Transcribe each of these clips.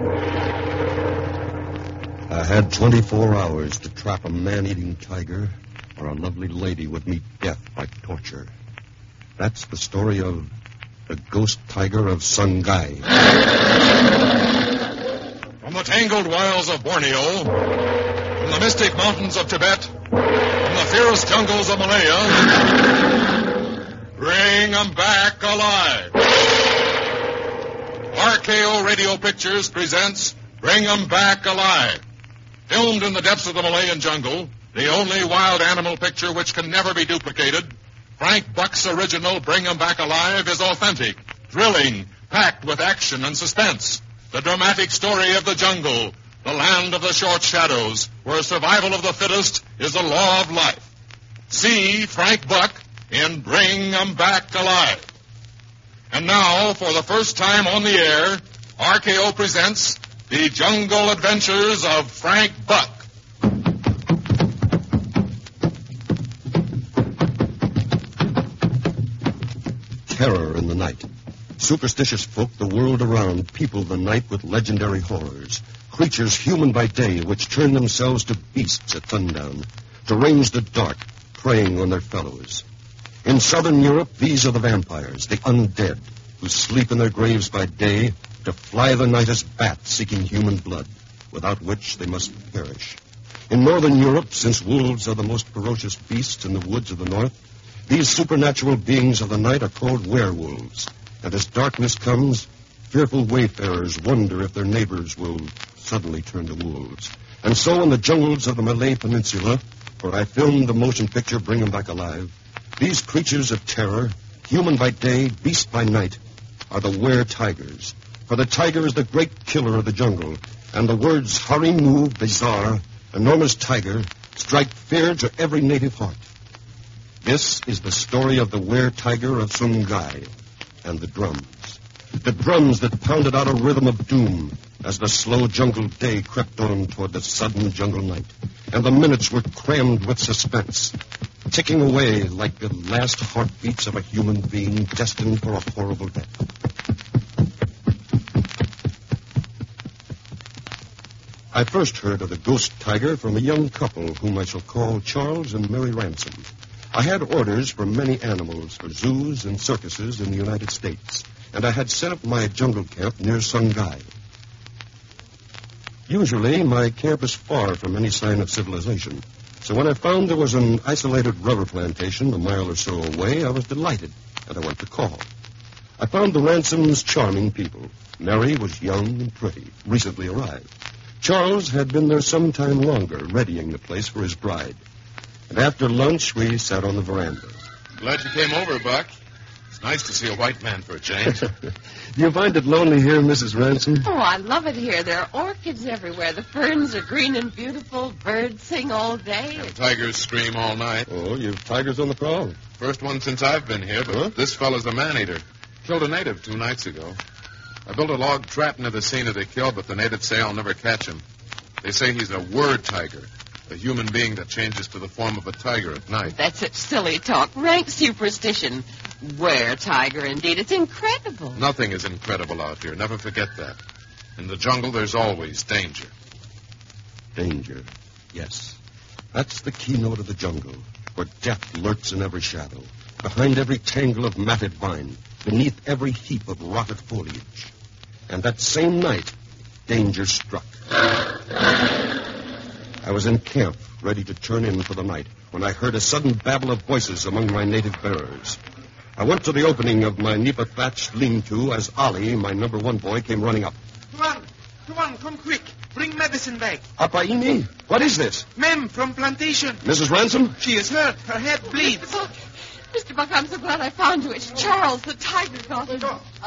I had 24 hours to trap a man-eating tiger, or a lovely lady would meet death by torture. That's the story of the ghost tiger of Sungai. From the tangled wilds of Borneo, from the mystic mountains of Tibet, from the fierce jungles of Malaya, bring 'em back alive. RKO Radio Pictures presents Bring 'em Back Alive. Filmed in the depths of the Malayan jungle, the only wild animal picture which can never be duplicated, Frank Buck's original Bring 'em Back Alive is authentic, thrilling, packed with action and suspense. The dramatic story of the jungle, the land of the short shadows, where survival of the fittest is the law of life. See Frank Buck in Bring 'em Back Alive. And now, for the first time on the air, RKO presents The Jungle Adventures of Frank Buck. Terror in the night. Superstitious folk the world around people the night with legendary horrors. Creatures human by day which turn themselves to beasts at sundown, to range the dark, preying on their fellows. In southern Europe, these are the vampires, the undead, who sleep in their graves by day to fly the night as bats seeking human blood, without which they must perish. In northern Europe, since wolves are the most ferocious beasts in the woods of the north, these supernatural beings of the night are called werewolves. And as darkness comes, fearful wayfarers wonder if their neighbors will suddenly turn to wolves. And so in the jungles of the Malay Peninsula, where I filmed the motion picture Bring 'em Back Alive, these creatures of terror, human by day, beast by night, are the were-tigers. For the tiger is the great killer of the jungle, and the words Harimu, bizarre, enormous tiger, strike fear to every native heart. This is the story of the were-tiger of Sungai and the drums. The drums that pounded out a rhythm of doom as the slow jungle day crept on toward the sudden jungle night. And the minutes were crammed with suspense, ticking away like the last heartbeats of a human being destined for a horrible death. I first heard of the ghost tiger from a young couple whom I shall call Charles and Mary Ransom. I had orders for many animals for zoos and circuses in the United States, and I had set up my jungle camp near Sungai. Usually, my camp is far from any sign of civilization, so when I found there was an isolated rubber plantation a mile or so away, I was delighted, and I went to call. I found the Ransoms charming people. Mary was young and pretty, recently arrived. Charles had been there some time longer, readying the place for his bride. And after lunch, we sat on the veranda. Glad you came over, Buck. It's nice to see a white man for a change. Do you find it lonely here, Mrs. Ransom? Oh, I love it here. There are orchids everywhere. The ferns are green and beautiful. Birds sing all day. And tigers scream all night. Oh, you've tigers on the prowl. First one since I've been here, but This fellow's a man-eater. Killed a native 2 nights ago. I built a log trap near the scene of the kill, but the natives say I'll never catch him. They say he's a word tiger, a human being that changes to the form of a tiger at night. That's such silly talk. Rank superstition. Where tiger, indeed. It's incredible. Nothing is incredible out here. Never forget that. In the jungle, there's always danger. Danger, yes. That's the keynote of the jungle, where death lurks in every shadow, behind every tangle of matted vine, beneath every heap of rotted foliage. And that same night, danger struck. I was in camp, ready to turn in for the night, when I heard a sudden babble of voices among my native bearers. I went to the opening of my nipa-thatched lean-to as Ali, my number 1 boy, came running up. Tuan, come quick. Bring medicine back. Apaini? What is this? Mem from plantation. Mrs. Ransom? She is hurt. Her head bleeds. Mr. Buck, I'm so glad I found you. It's Charles, the tiger got him.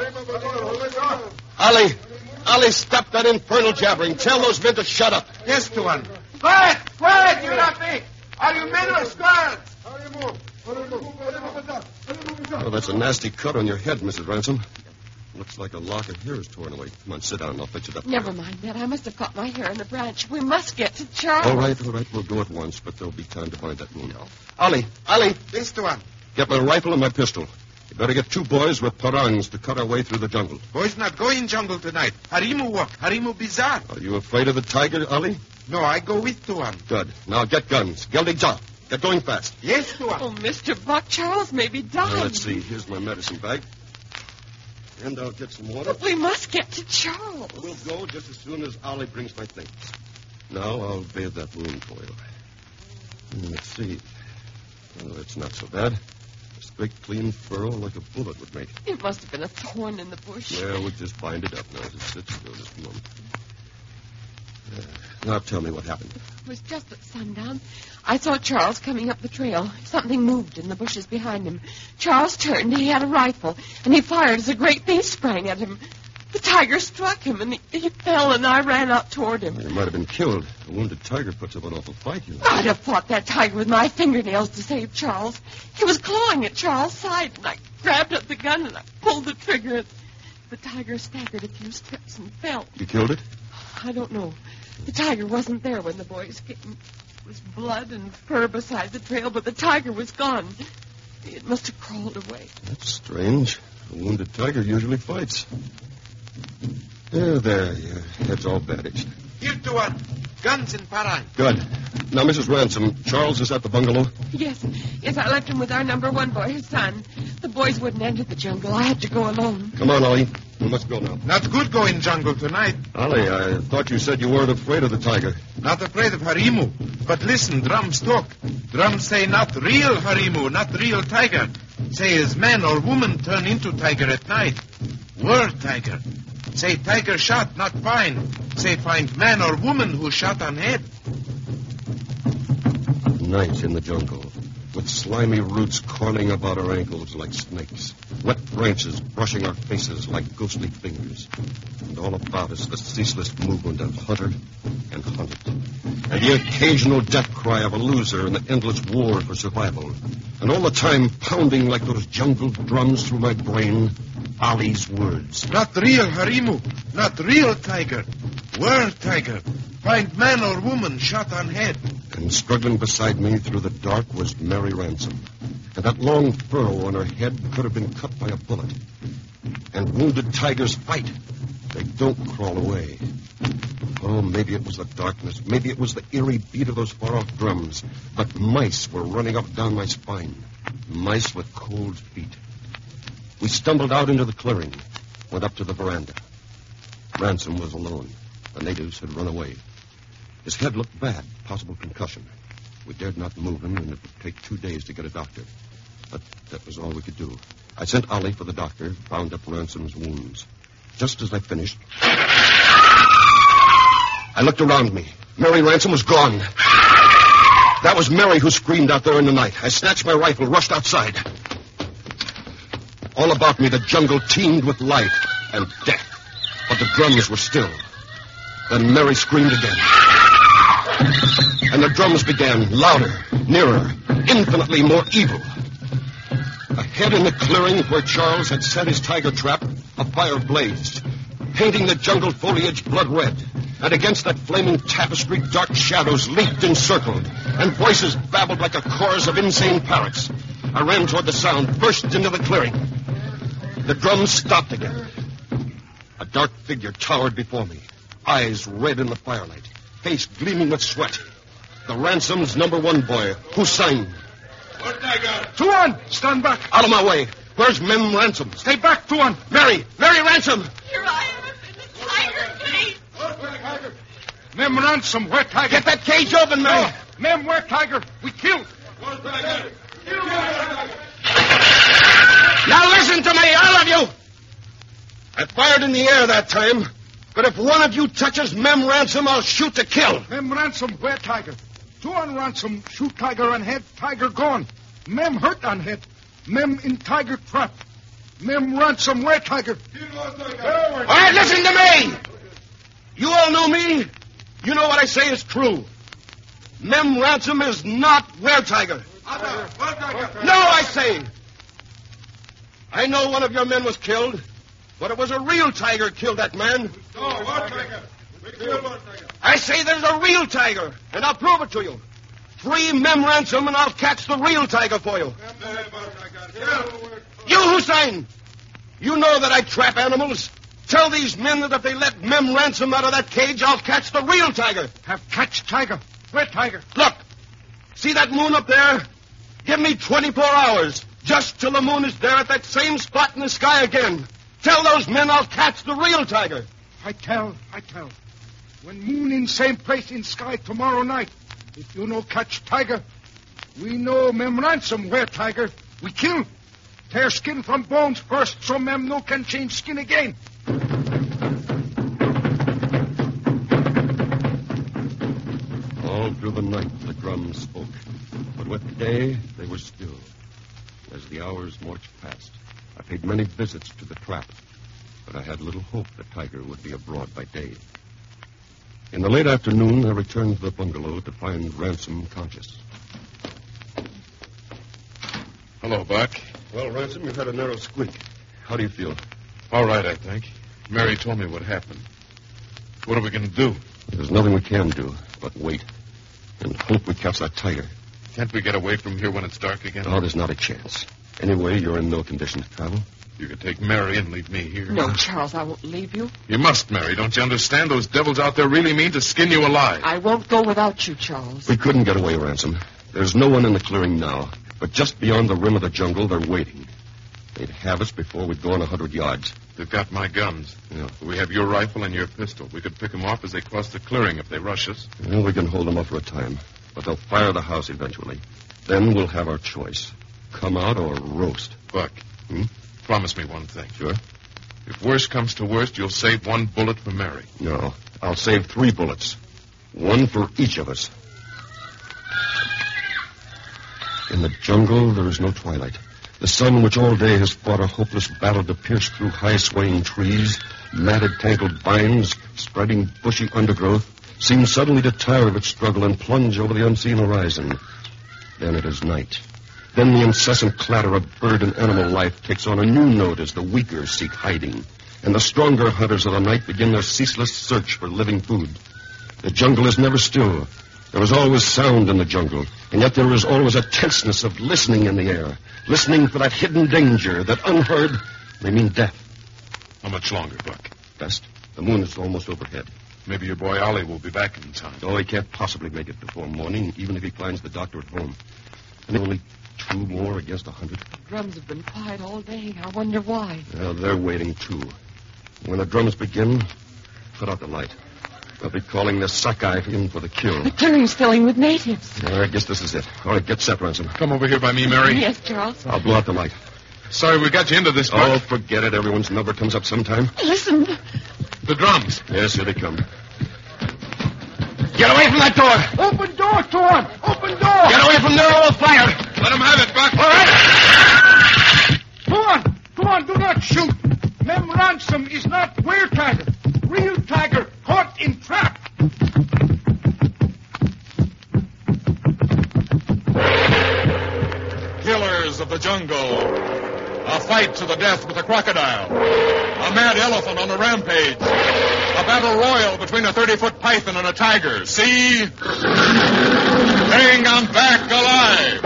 Ali, stop that infernal jabbering. Tell those men to shut up. Yes, Tuan. Quiet, you Rafi. Are you men or squirrels? Oh, that's a nasty cut on your head, Mrs. Ransom. Looks like a lock of hair is torn away. Come on, sit down. I'll fix it up. Never mind, Ned. I must have caught my hair in a branch. We must get to Charles. All right. We'll go at once, but there'll be time to find that wound. Ali. Yes, Tuan. Get my rifle and my pistol. You better get 2 boys with parangs to cut our way through the jungle. Boys not going jungle tonight. Harimu walk. Harimu bizarre. Are you afraid of the tiger, Ali? No, I go with Tuan. Good. Now get guns. Geldig Jah. Get going fast. Yes, Tuan. Oh, Mr. Buck, Charles may be dying. Now, let's see. Here's my medicine bag. And I'll get some water. But we must get to Charles. We'll go just as soon as Ali brings my things. Now I'll bathe that wound for you. Let's see. Oh, it's not so bad. A straight, clean furrow like a bullet would make. It must have been a thorn in the bush. Yeah, we'll just bind it up now as it sits still just a moment. Now tell me what happened. It was just at sundown. I saw Charles coming up the trail. Something moved in the bushes behind him. Charles turned. He had a rifle, and he fired as a great beast sprang at him. The tiger struck him, and he fell, and I ran out toward him. He might have been killed. A wounded tiger puts up an awful fight, you know. I'd have fought that tiger with my fingernails to save Charles. He was clawing at Charles' side, and I grabbed up the gun, and I pulled the trigger. The tiger staggered a few steps and fell. You killed it? I don't know. The tiger wasn't there when the boys came. There was blood and fur beside the trail, but the tiger was gone. It must have crawled away. That's strange. A wounded tiger usually fights. There. Your head's all bandaged. Here, Tuan. Guns in parang. Good. Now, Mrs. Ransom, Charles is at the bungalow? Yes, I left him with our number 1 boy, his son. The boys wouldn't enter the jungle. I had to go alone. Come on, Ollie. We must go now. Not good going jungle tonight. Ollie, I thought you said you weren't afraid of the tiger. Not afraid of Harimu. But listen, drums talk. Drums say not real Harimu, not real tiger. Say is man or woman turn into tiger at night. Word tiger. Say tiger shot, not find. Say find man or woman who shot on head. Night in the jungle, with slimy roots coiling about our ankles like snakes, wet branches brushing our faces like ghostly fingers, and all about us the ceaseless movement of hunter and hunted, and the occasional death cry of a loser in the endless war for survival, and all the time pounding like those jungle drums through my brain, Ali's words. Not real Harimu, not real tiger. Word tiger. Find man or woman shot on head. And struggling beside me through the dark was Mary Ransom. And that long furrow on her head could have been cut by a bullet. And wounded tigers fight. They don't crawl away. Oh, maybe it was the darkness. Maybe it was the eerie beat of those far-off drums. But mice were running up down my spine. Mice with cold feet. We stumbled out into the clearing. Went up to the veranda. Ransom was alone. The natives had run away. His head looked bad, possible concussion. We dared not move him, and it would take 2 days to get a doctor. But that was all we could do. I sent Ollie for the doctor, bound up Ransom's wounds. Just as I finished, I looked around me. Mary Ransom was gone. That was Mary who screamed out there in the night. I snatched my rifle, rushed outside. All about me, the jungle teemed with life and death. But the drums were still. Then Mary screamed again. And the drums began, louder, nearer, infinitely more evil. Ahead in the clearing where Charles had set his tiger trap, a fire blazed, painting the jungle foliage blood red. And against that flaming tapestry, dark shadows leaped and circled, and voices babbled like a chorus of insane parrots. I ran toward the sound, burst into the clearing. The drums stopped again. A dark figure towered before me, eyes red in the firelight, face gleaming with sweat. The Ransom's number 1 boy, Hussein. What tiger? Tuan! Stand back! Out of my way! Where's Mem Ransom? Stay back, Tuan! Mary Ransom! Here I am in the tiger cage. Mem Ransom, where tiger? Get that cage open, Mary! No. Mem, where tiger? We killed. Now listen to me, all of you! I fired in the air that time, but if one of you touches Mem Ransom, I'll shoot to kill. Mem Ransom, where tiger? Tuan Ransom, shoot tiger on head, tiger gone. Mem hurt on head. Mem in tiger trap. Mem Ransom, where tiger? All right, listen to me! You all know me. You know what I say is true. Mem Ransom is not where tiger. No, I say. I know one of your men was killed, but it was a real tiger killed that man. No, what tiger? We killed one tiger. I say there's a real tiger, and I'll prove it to you. Free Mem Ransom, and I'll catch the real tiger for you. You, Hussein! You know that I trap animals. Tell these men that if they let Mem Ransom out of that cage, I'll catch the real tiger. Have catch tiger. Where tiger? Look, see that moon up there? Give me 24 hours, just till the moon is there at that same spot in the sky again. Tell those men I'll catch the real tiger. I tell. When moon in same place in sky tomorrow night, if you no catch tiger, we know Mem Ransom where tiger. We kill. Tear skin from bones first, so Mem no can change skin again. All through the night the drums spoke, but with day they were still. As the hours marched past, I paid many visits to the trap, but I had little hope that Tiger would be abroad by day. In the late afternoon, I returned to the bungalow to find Ransom conscious. Hello, Buck. Well, Ransom, you've had a narrow squeak. How do you feel? All right, I think. Mary told me what happened. What are we going to do? There's nothing we can do but wait and hope we catch that tiger. Can't we get away from here when it's dark again? Oh, there's not a chance. Anyway, you're in no condition to travel. You could take Mary and leave me here. No, Charles, I won't leave you. You must, Mary. Don't you understand? Those devils out there really mean to skin you alive. I won't go without you, Charles. We couldn't get away, Ransom. There's no one in the clearing now. But just beyond the rim of the jungle, they're waiting. They'd have us before we'd gone 100 yards. They've got my guns. Yeah. We have your rifle and your pistol. We could pick them off as they cross the clearing if they rush us. Well, we can hold them up for a time. But they'll fire the house eventually. Then we'll have our choice. Come out or roast. Buck, promise me one thing. Sure. If worst comes to worst, you'll save one bullet for Mary. No. I'll save 3 bullets. One for each of us. In the jungle, there is no twilight. The sun, which all day has fought a hopeless battle to pierce through high swaying trees, matted, tangled vines, spreading bushy undergrowth, seems suddenly to tire of its struggle and plunge over the unseen horizon. Then it is night. Then the incessant clatter of bird and animal life takes on a new note as the weaker seek hiding, and the stronger hunters of the night begin their ceaseless search for living food. The jungle is never still. There is always sound in the jungle, and yet there is always a tenseness of listening in the air, listening for that hidden danger that unheard may mean death. How much longer, Buck? Best. The moon is almost overhead. Maybe your boy Ollie will be back in time. Oh, he can't possibly make it before morning, even if he finds the doctor at home. And only 2 more against 100. The drums have been quiet all day. I wonder why. Well, they're waiting, too. When the drums begin, put out the light. They'll be calling the Sakai in for the kill. The clearing's filling with natives. I guess this is it. All right, get set, Ransom. Come over here by me, Mary. Yes, Charles. I'll blow out the light. Sorry we got you into this, Buck. Oh, forget it. Everyone's number comes up sometime. Listen. The drums. Yes, here they come. Get away from that door! Open door, Thorne! Open door! Get away from there or we'll fire! Let them have it, Buck. All right! Thorne, do not shoot! Mem Ransom is not were tiger. Real tiger caught in trap. Killers of the jungle. A fight to the death with a crocodile. A mad elephant on a rampage. A battle royal between a 30-foot python and a tiger. See? Bring 'em back alive.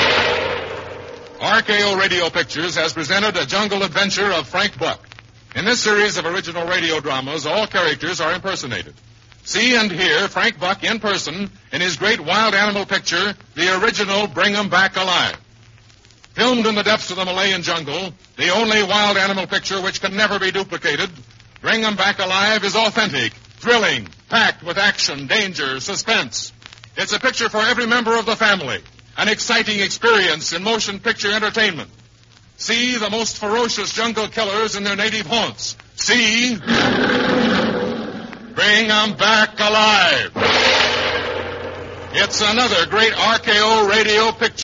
RKO Radio Pictures has presented a jungle adventure of Frank Buck. In this series of original radio dramas, all characters are impersonated. See and hear Frank Buck in person in his great wild animal picture, the original Bring 'em Back Alive. Filmed in the depths of the Malayan jungle, the only wild animal picture which can never be duplicated, Bring 'em Back Alive is authentic, thrilling, packed with action, danger, suspense. It's a picture for every member of the family, an exciting experience in motion picture entertainment. See the most ferocious jungle killers in their native haunts. See Bring 'em Back Alive. It's another great RKO Radio picture.